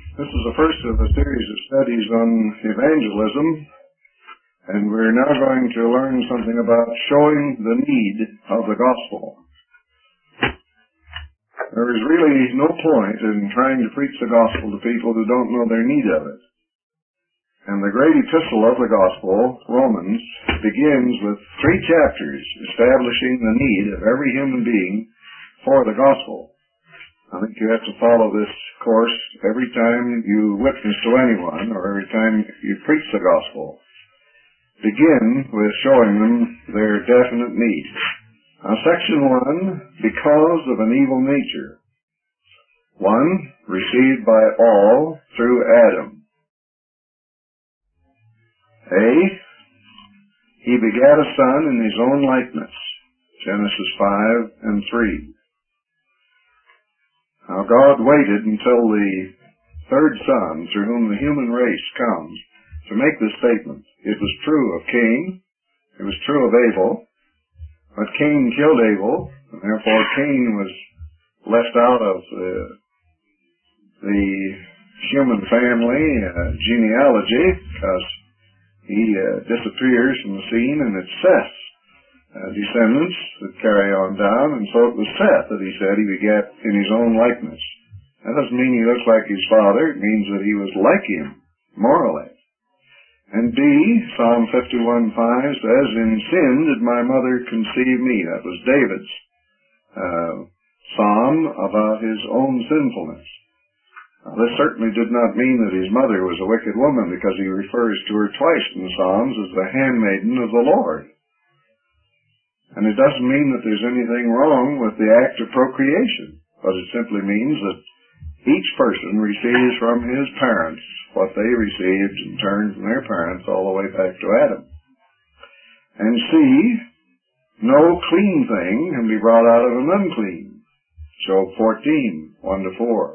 This is the first of a series of studies on evangelism, and we're now going to learn something about showing the need of the gospel. There is really no point in trying to preach the gospel to people who don't know their need of it. And the great epistle of the gospel, Romans, begins with 3 chapters establishing the need of every human being for the gospel. I think you have to follow this course every time you witness to anyone or every time you preach the gospel. Begin with showing them their definite need. Now, section 1, because of an evil nature. 1, received by all through Adam. A, he begat a son in his own likeness. Genesis 5 and 3. Now God waited until the third son, through whom the human race comes, to make this statement. It was true of Cain, it was true of Abel, but Cain killed Abel, and therefore Cain was left out of the human family genealogy, because he disappears from the scene, and it's Seth's descendants that carry on down, and so it was Seth that he said he begat in his own likeness. That doesn't mean he looks like his father, it means that he was like him, morally. And B, Psalm 51:5 says, in sin did my mother conceive me. That was David's psalm about his own sinfulness. Now, this certainly did not mean that his mother was a wicked woman, because he refers to her twice in the Psalms as the handmaiden of the Lord. And it doesn't mean that there's anything wrong with the act of procreation, but it simply means that each person receives from his parents what they received in turn from their parents all the way back to Adam. And C, no clean thing can be brought out of an unclean. Job 14, 1-4.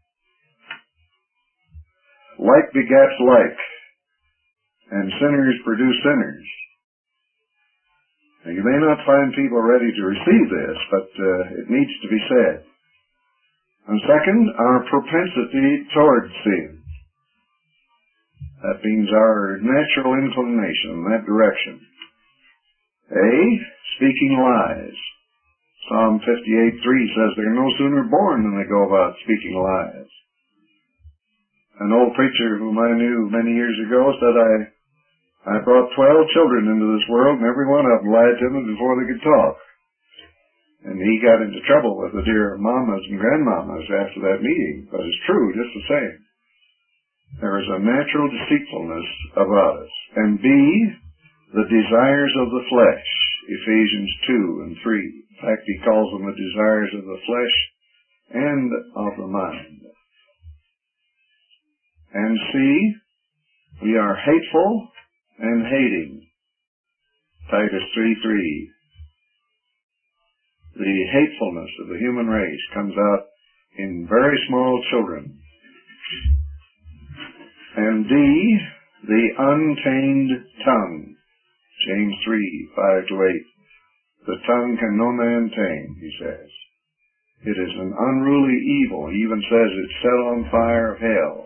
Like begets like, and sinners produce sinners. Now, you may not find people ready to receive this, but it needs to be said. And second, our propensity toward sin. That means our natural inclination in that direction. A, speaking lies. Psalm 58:3 says they're no sooner born than they go about speaking lies. An old preacher whom I knew many years ago said, I brought 12 children into this world, and every one of them lied to me before they could talk. And he got into trouble with the dear mamas and grandmamas after that meeting, but it's true just the same. There is a natural deceitfulness about us. And B, the desires of the flesh, Ephesians 2 and 3. In fact, he calls them the desires of the flesh and of the mind. And C, we are hateful and hating. Titus 3:3. The hatefulness of the human race comes out in very small children. And D, the untamed tongue. James 3:5-8. The tongue can no man tame, he says. It is an unruly evil. He even says it's set on fire of hell.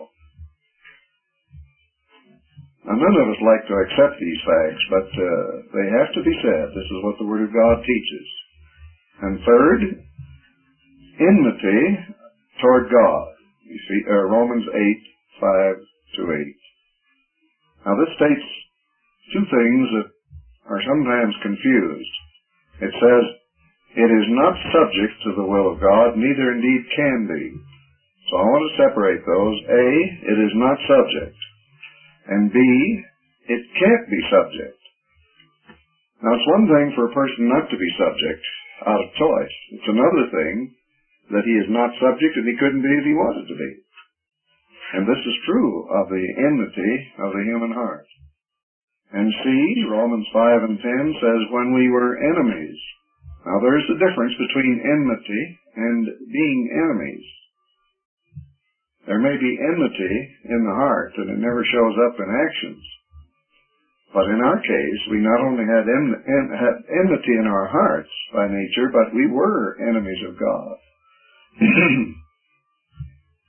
Now, none of us like to accept these facts, but they have to be said. This is what the Word of God teaches. And third, enmity toward God. You see, Romans 8:5-8. Now, this states 2 things that are sometimes confused. It says, it is not subject to the will of God, neither indeed can be. So I want to separate those. A, it is not subject. And B, it can't be subject. Now, it's one thing for a person not to be subject out of choice. It's another thing that he is not subject and he couldn't be if he wanted to be. And this is true of the enmity of the human heart. And C, Romans 5 and 10 says, when we were enemies. Now, there's a difference between enmity and being enemies. There may be enmity in the heart, and it never shows up in actions. But in our case, we not only had enmity in our hearts by nature, but we were enemies of God.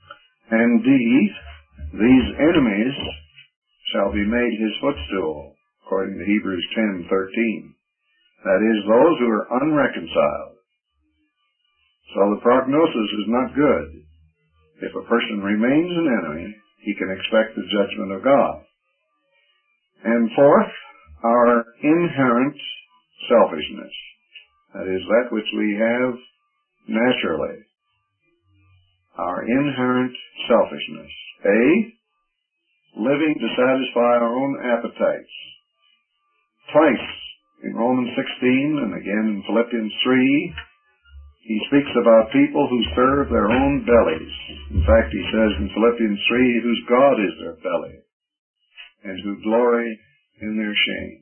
And D, these enemies shall be made his footstool, according to Hebrews 10:13. That is, those who are unreconciled. So the prognosis is not good. If a person remains an enemy, he can expect the judgment of God. And fourth, our inherent selfishness. That is, that which we have naturally. Our inherent selfishness. A, living to satisfy our own appetites. Twice in Romans 16 and again in Philippians 3, he speaks about people who serve their own bellies. In fact, he says in Philippians 3, whose God is their belly, and who glory in their shame.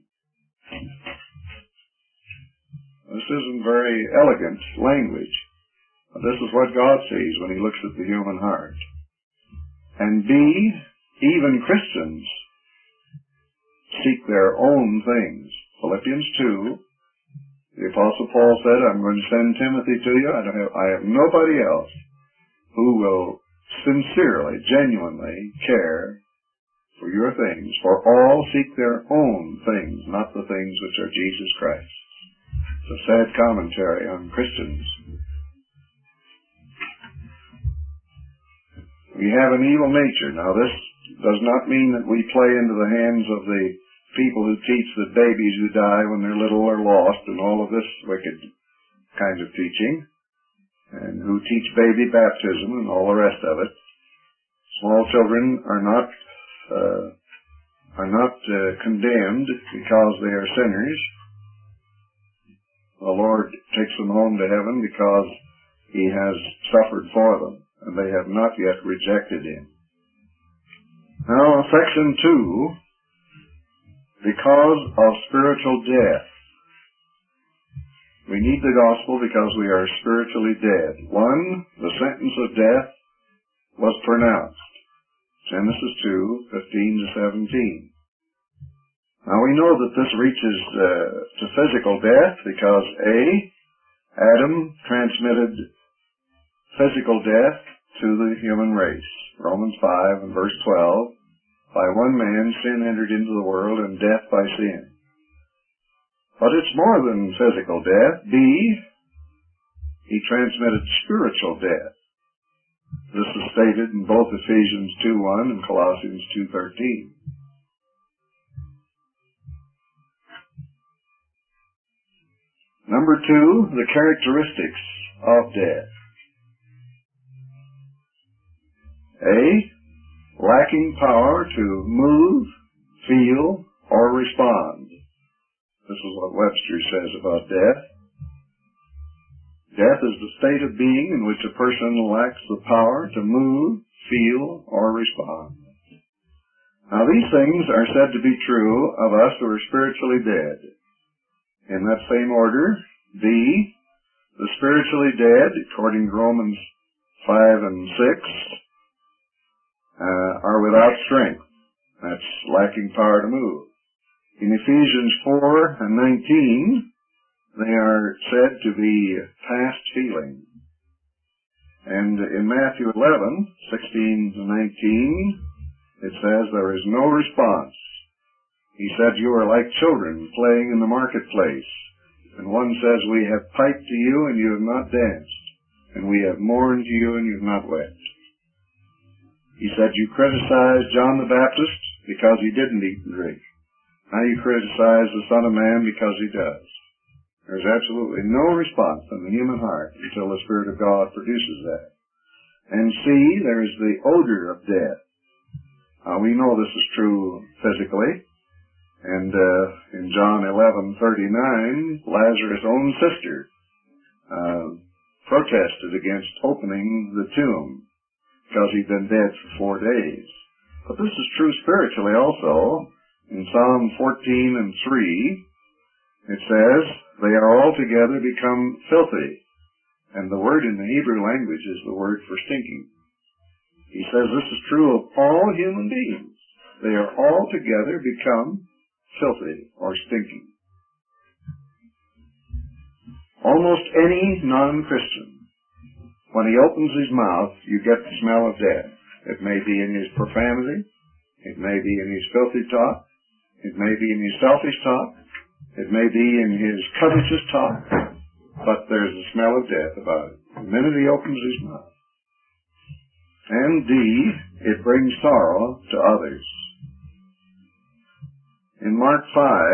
This isn't very elegant language. But this is what God sees when he looks at the human heart. And B, even Christians seek their own things. Philippians 2, the Apostle Paul said, I'm going to send Timothy to you. I have nobody else who will sincerely, genuinely care for your things, for all seek their own things, not the things which are Jesus Christ. It's a sad commentary on Christians. We have an evil nature. Now, this does not mean that we play into the hands of the people who teach that babies who die when they're little are lost and all of this wicked kind of teaching, and who teach baby baptism and all the rest of it. Small children are not condemned because they are sinners. The Lord takes them home to heaven because he has suffered for them, and they have not yet rejected him. Now, section 2, because of spiritual death. We need the gospel because we are spiritually dead. 1, the sentence of death was pronounced. Genesis 2:15-17. Now we know that this reaches to physical death because A, Adam transmitted physical death to the human race. Romans 5 and verse 12. By one man sin entered into the world, and death by sin. But it's more than physical death. B, he transmitted spiritual death. This is stated in both Ephesians 2:1 and Colossians 2:13. Number 2, the characteristics of death. A, lacking power to move, feel, or respond. This is what Webster says about death. Death is the state of being in which a person lacks the power to move, feel, or respond. Now these things are said to be true of us who are spiritually dead. In that same order, B, the spiritually dead, according to Romans 5 and 6, are without strength. That's lacking power to move. In Ephesians 4 and 19, they are said to be past feeling. And in Matthew 11:16-19, it says there is no response. He said, you are like children playing in the marketplace. And one says, we have piped to you and you have not danced. And we have mourned to you and you have not wept. He said, you criticized John the Baptist because he didn't eat and drink. Now you criticize the Son of Man because he does. There's absolutely no response in the human heart until the Spirit of God produces that. And C, there is the odor of death. We know this is true physically. And in John 11:39, Lazarus' own sister protested against opening the tomb because he'd been dead for 4 days. But this is true spiritually also. In Psalm 14:3, it says, they are altogether become filthy. And the word in the Hebrew language is the word for stinking. He says this is true of all human beings. They are altogether become filthy or stinking. Almost any non-Christian, when he opens his mouth, you get the smell of death. It may be in his profanity. It may be in his filthy talk. It may be in his selfish talk. It may be in his covetous talk. But there's a smell of death about it the minute he opens his mouth. And D, it brings sorrow to others. In Mark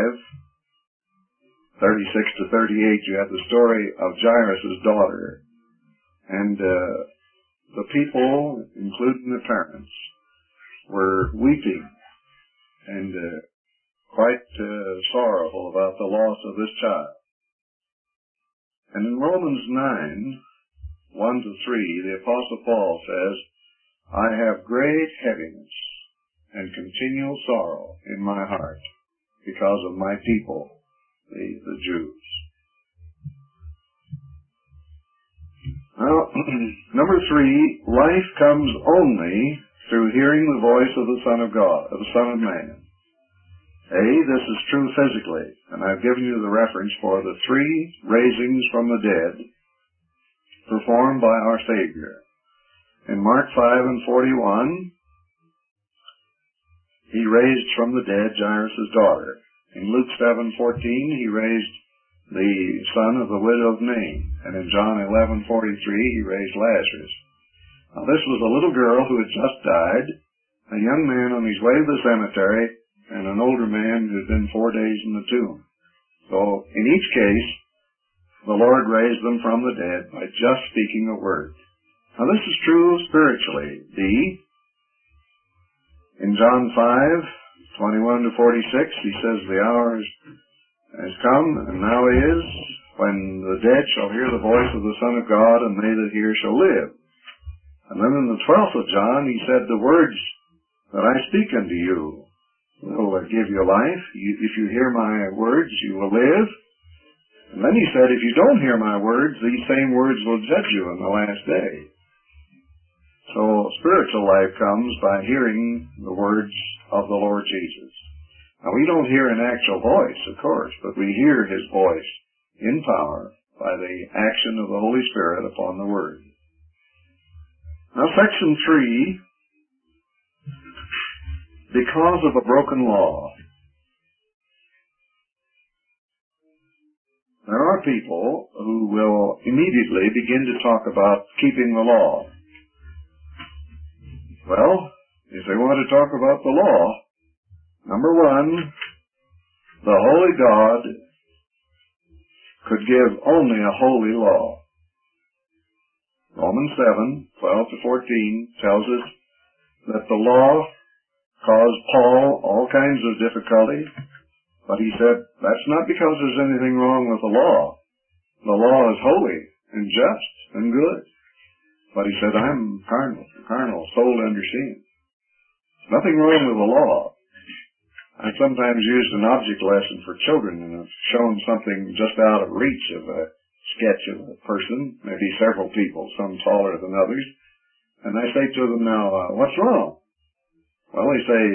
5, 36 to 38, you have the story of Jairus' daughter. And the people, including the parents, were weeping and quite sorrowful about the loss of this child. And in Romans 9, 1 to 3, the Apostle Paul says, I have great heaviness and continual sorrow in my heart because of my people, the Jews. Now, number 3, life comes only through hearing the voice of the Son of God, of the Son of Man. This is true physically, and I've given you the reference for the 3 raisings from the dead performed by our Savior. In Mark 5 and 41, he raised from the dead Jairus' daughter. In Luke 7:14, he raised the son of the widow of Nain. And in John 11:43, he raised Lazarus. Now, this was a little girl who had just died, a young man on his way to the cemetery, and an older man who had been 4 days in the tomb. So, in each case, the Lord raised them from the dead by just speaking a word. Now, this is true spiritually. D, in John 5:21 to 46, he says, the hour has come, and now is, when the dead shall hear the voice of the Son of God, and they that hear shall live. And then in the 12th of John, he said, the words that I speak unto you will give you life. If you hear my words, you will live. And then he said, if you don't hear my words, these same words will judge you in the last day. So spiritual life comes by hearing the words of the Lord Jesus. Now, we don't hear an actual voice, of course, but we hear his voice in power by the action of the Holy Spirit upon the Word. Now, section 3, because of a broken law. There are people who will immediately begin to talk about keeping the law. Well, if they want to talk about the law, number 1, the holy God could give only a holy law. Romans 7:12 to 14 tells us that the law caused Paul all kinds of difficulty, but he said that's not because there's anything wrong with the law. The law is holy and just and good. But he said, I'm carnal, soul to understand. There's nothing wrong with the law. I've sometimes used an object lesson for children and have shown something just out of reach of a sketch of a person, maybe several people, some taller than others. And I say to them now, what's wrong? Well, they say,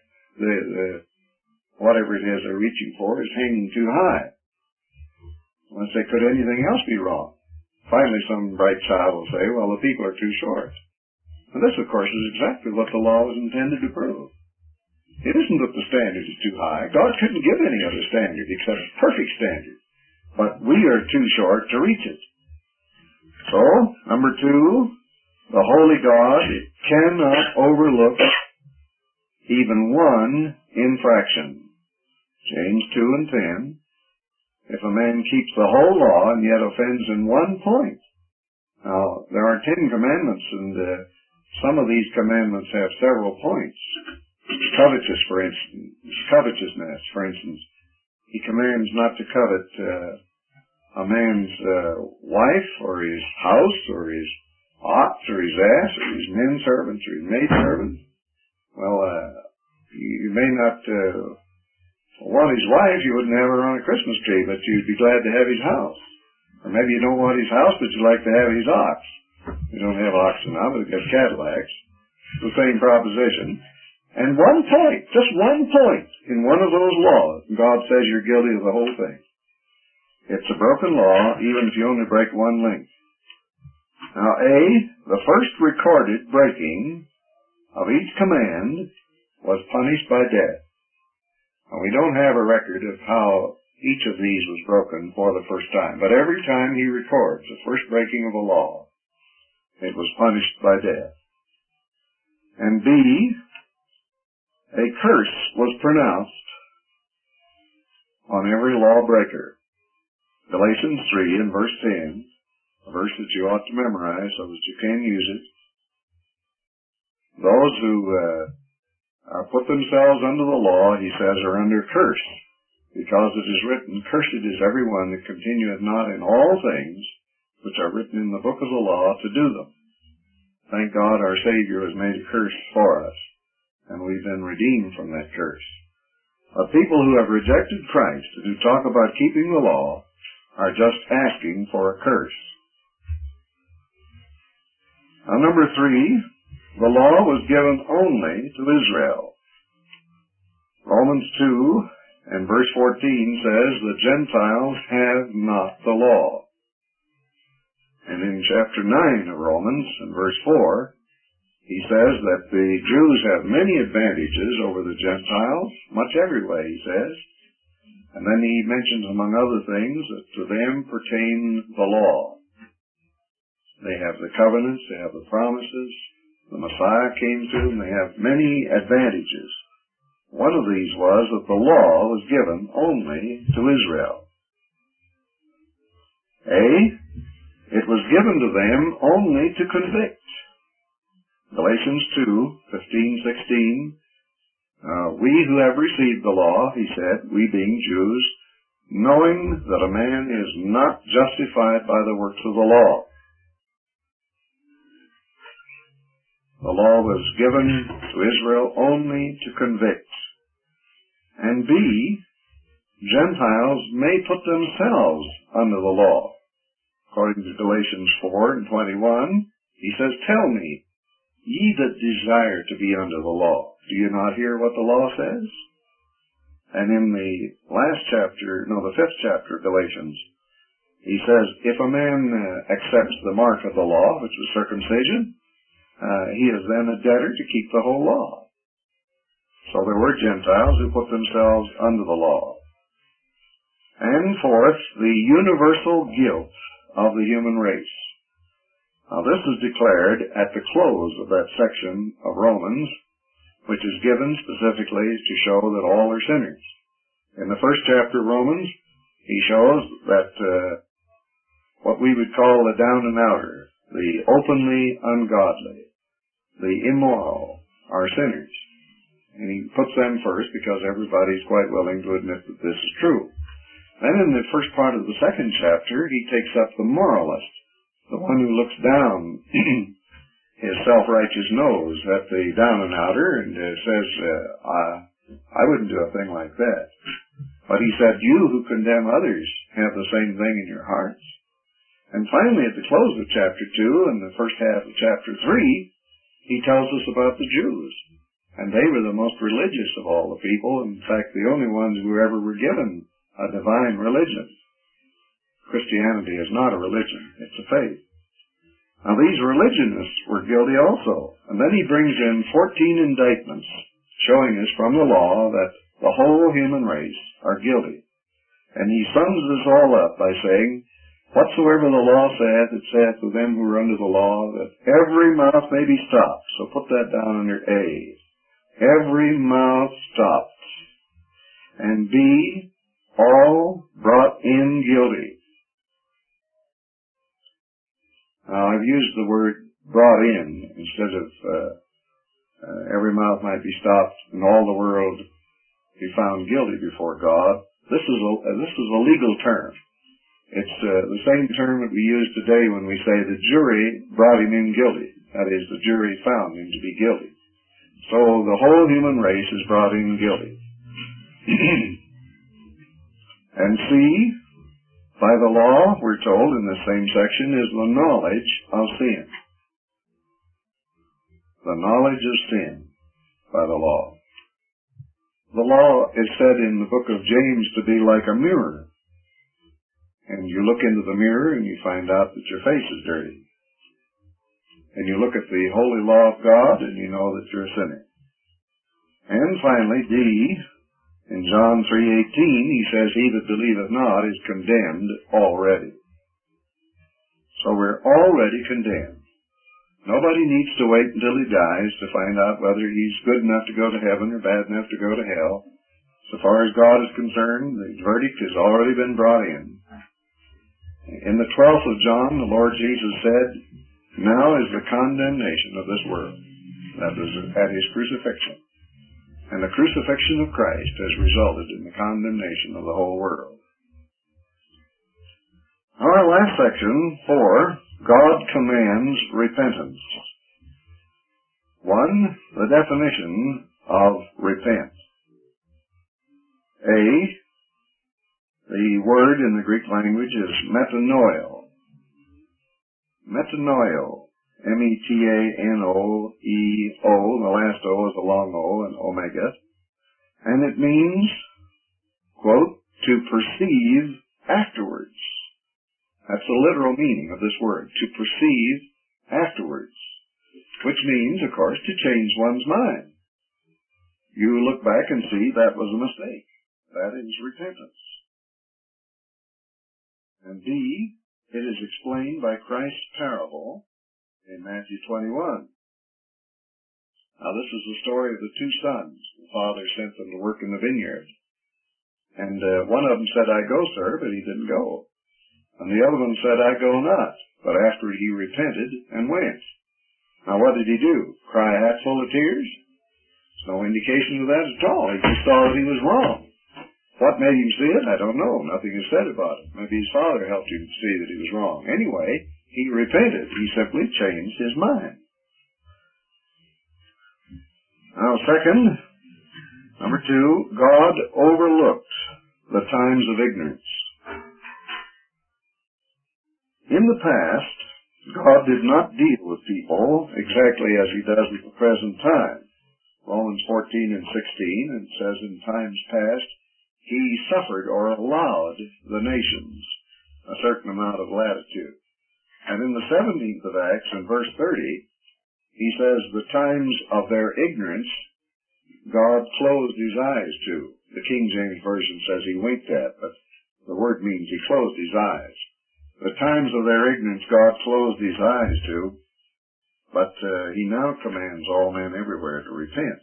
whatever it is they're reaching for is hanging too high. I say, could anything else be wrong? Finally, some bright child will say, well, the people are too short. And this, of course, is exactly what the law was intended to prove. It isn't that the standard is too high. God couldn't give any other standard except a perfect standard. But we are too short to reach it. So, number 2, the Holy God cannot overlook even one infraction. James 2 and 10. If a man keeps the whole law and yet offends in one point. Now, there are 10 commandments, and some of these commandments have several points. Covetousness, for instance. He commands not to covet a man's wife, or his house, or his ox, or his ass, or his men servants, or his maid servants. Well, you may not want his wife, you wouldn't have her on a Christmas tree, but you'd be glad to have his house. Or maybe you don't want his house, but you'd like to have his ox. You don't have oxen now, but you've got Cadillacs. It's the same proposition. And one point, just one point, in one of those laws, God says you're guilty of the whole thing. It's a broken law, even if you only break one link. Now, the first recorded breaking of each command was punished by death. And we don't have a record of how each of these was broken for the first time, but every time he records the first breaking of a law, it was punished by death. And B, a curse was pronounced on every lawbreaker. Galatians 3 and verse 10, a verse that you ought to memorize so that you can use it. Those who put themselves under the law, he says, are under curse, because it is written, "Cursed is everyone that continueth not in all things which are written in the book of the law to do them." Thank God our Savior has made a curse for us, and we've been redeemed from that curse. But people who have rejected Christ and who talk about keeping the law are just asking for a curse. Now, number 3, the law was given only to Israel. Romans 2 and verse 14 says, "The Gentiles have not the law." And in chapter 9 of Romans, in verse 4, he says that the Jews have many advantages over the Gentiles, much every way, he says. And then he mentions, among other things, that to them pertain the law. They have the covenants, they have the promises, the Messiah came to them, they have many advantages. One of these was that the law was given only to Israel. A, it was given to them only to convict. Galatians 2, 15, 16, "We who have received the law," he said, "we being Jews, knowing that a man is not justified by the works of the law." The law was given to Israel only to convict. And B, Gentiles may put themselves under the law. According to Galatians 4 and 21, he says, "Tell me, ye that desire to be under the law, do you not hear what the law says?" And in the the 5th chapter of Galatians, he says, "If a man accepts the mark of the law, which was circumcision, he is then a debtor to keep the whole law." So there were Gentiles who put themselves under the law. And fourth, the universal guilt of the human race. Now this is declared at the close of that section of Romans, which is given specifically to show that all are sinners. In the 1st chapter of Romans, he shows that what we would call the down and outer, the openly ungodly, the immoral, are sinners. And he puts them first because everybody's quite willing to admit that this is true. Then in the first part of the 2nd chapter, he takes up the moralist, the one who looks down his self-righteous nose at the down and outer and says, I wouldn't do a thing like that. But he said, you who condemn others have the same thing in your hearts. And finally, at the close of chapter 2 and the first half of chapter 3, he tells us about the Jews. And they were the most religious of all the people. In fact, the only ones who ever were given a divine religion. Christianity is not a religion, it's a faith. Now these religionists were guilty also. And then he brings in 14 indictments showing us from the law that the whole human race are guilty. And he sums this all up by saying, whatsoever the law saith, it saith to them who are under the law, that every mouth may be stopped. So put that down under A. Every mouth stopped. And B, all brought in guilty. Now I've used the word brought in instead of every mouth might be stopped and all the world be found guilty before God. This is a legal term. It's the same term that we use today when we say the jury brought him in guilty. That is, the jury found him to be guilty. So the whole human race is brought in guilty. And C, by the law, we're told in the same section, is the knowledge of sin. The knowledge of sin by the law. The law is said in the book of James to be like a mirror. And you look into the mirror and you find out that your face is dirty. and you look at the holy law of God, and you know that you're a sinner. And finally, D, in John 3:18, he says, "He that believeth not is condemned already." So we're already condemned. Nobody needs to wait until he dies to find out whether he's good enough to go to heaven or bad enough to go to hell. So far as God is concerned, the verdict has already been brought in. In the 12th of John, the Lord Jesus said, "Now is the condemnation of this world." That was at his crucifixion. And the crucifixion of Christ has resulted in the condemnation of the whole world. Our last section, 4, God commands repentance. 1, the definition of repent. A, the word in the Greek language is metanoeo. Metanoeo, metanoeo, the last O is a long O, and omega, and it means, quote, to perceive afterwards. That's the literal meaning of this word, to perceive afterwards, which means, of course, to change one's mind. You look back and see that was a mistake. That is repentance. And B, it is explained by Christ's parable in Matthew 21. Now, this is the story of the two sons. The father sent them to work in the vineyard. And one of them said, "I go, sir," but he didn't go. And the other one said, "I go not." But afterward he repented and went. Now, what did he do? Cry a hatful of tears? There's no indication of that at all. He just saw that he was wrong. What made him see it? I don't know. Nothing is said about it. Maybe his father helped him see that he was wrong. Anyway, he repented. He simply changed his mind. Now, second, number 2, God overlooked the times of ignorance. In the past, God did not deal with people exactly as he does at the present time. Romans 14 and 16, it says, "In times past, he suffered or allowed the nations a certain amount of latitude." And in the 17th of Acts, in verse 30, he says, "The times of their ignorance God closed his eyes to." The King James Version says he winked at, but the word means he closed his eyes. The times of their ignorance God closed his eyes to, but he now commands all men everywhere to repent.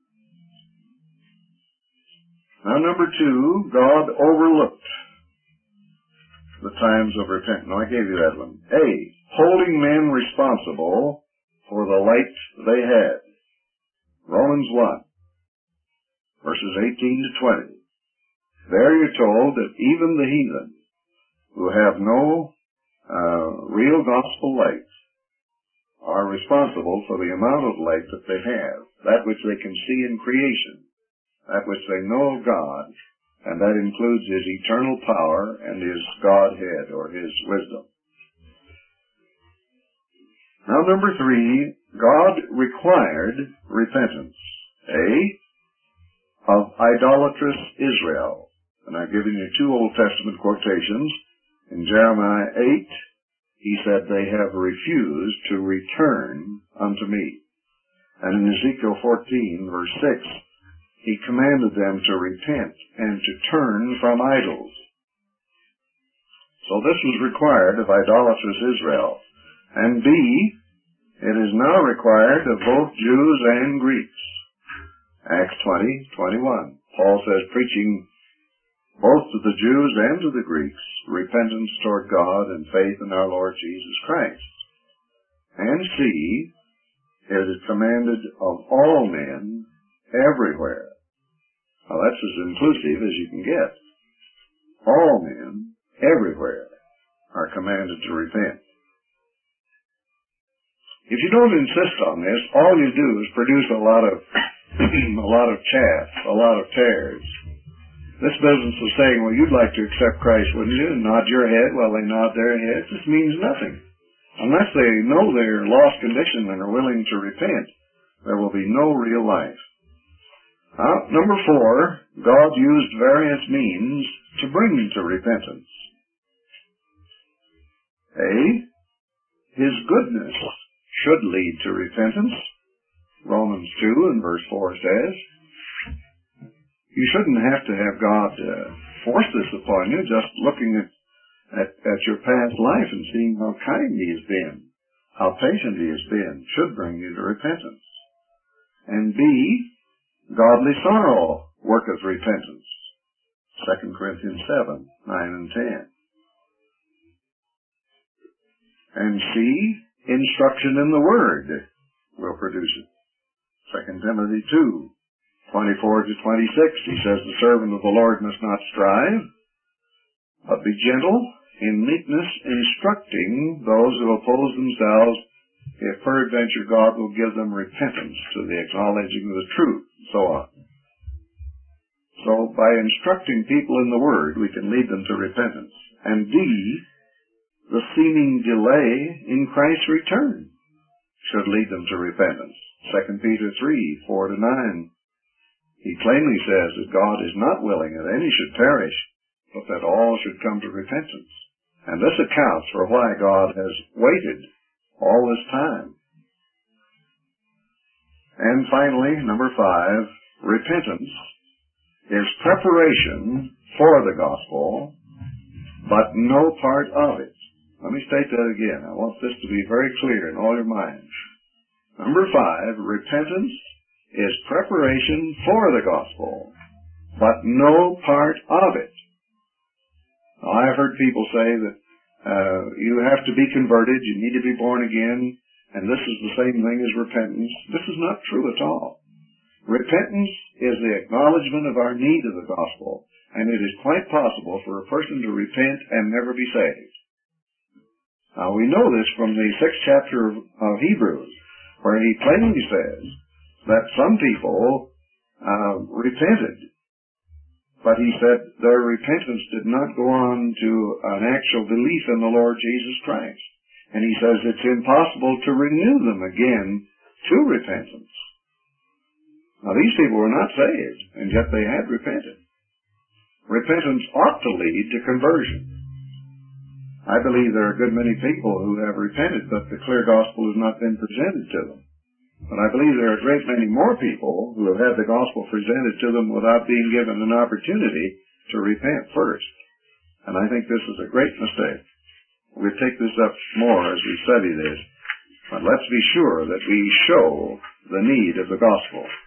Now, number 2, God overlooked the times of repentance. Now, I gave you that one. A, holding men responsible for the light they had. Romans 1, verses 18 to 20. There you're told that even the heathen, who have no real gospel light, are responsible for the amount of light that they have, that which they can see in creation, that which they know of God, and that includes his eternal power and his Godhead, or his wisdom. Now, number 3, God required repentance. A, of idolatrous Israel. And I've given you 2 Old Testament quotations. In Jeremiah 8, he said, "They have refused to return unto me." And in Ezekiel 14, verse 6, he commanded them to repent and to turn from idols. So this was required of idolatrous Israel. And B, it is now required of both Jews and Greeks. Acts 20:21. Paul says, preaching both to the Jews and to the Greeks, repentance toward God and faith in our Lord Jesus Christ. And C, it is commanded of all men everywhere. Now that's as inclusive as you can get. All men everywhere are commanded to repent. If you don't insist on this, all you do is produce a lot of chaff, a lot of tares. This business of saying, well, you'd like to accept Christ, wouldn't you? And nod your head while they nod their heads. This means nothing. Unless they know their lost condition and are willing to repent, there will be no real life. Number 4, God used various means to bring to repentance. A, his goodness should lead to repentance. Romans 2 and verse 4 says, you shouldn't have to have God force this upon you. Just looking at your past life and seeing how kind He has been, how patient He has been, should bring you to repentance. And B, godly sorrow worketh repentance. 2 Corinthians 7, 9 and 10. And C, instruction in the Word will produce it. 2 Timothy 2, 24 to 26, he says, the servant of the Lord must not strive, but be gentle, in meekness instructing those who oppose themselves, if peradventure God will give them repentance to the acknowledging of the truth, and so on. So by instructing people in the Word, we can lead them to repentance. And D, the seeming delay in Christ's return should lead them to repentance. 2 Peter 3, 4 to 9. He plainly says that God is not willing that any should perish, but that all should come to repentance. And this accounts for why God has waited all this time. And finally, number 5, repentance is preparation for the gospel, but no part of it. Let me state that again. I want this to be very clear in all your minds. Number 5, repentance is preparation for the gospel, but no part of it. Now, I've heard people say that you have to be converted, you need to be born again, and this is the same thing as repentance. This is not true at all. Repentance is the acknowledgement of our need of the gospel, and it is quite possible for a person to repent and never be saved. Now, we know this from the 6th chapter of Hebrews, where he plainly says that some people repented, but he said their repentance did not go on to an actual belief in the Lord Jesus Christ. And he says it's impossible to renew them again to repentance. Now, these people were not saved, and yet they had repented. Repentance ought to lead to conversion. I believe there are a good many people who have repented, but the clear gospel has not been presented to them. But I believe there are a great many more people who have had the gospel presented to them without being given an opportunity to repent first. And I think this is a great mistake. We'll take this up more as we study this. But let's be sure that we show the need of the gospel.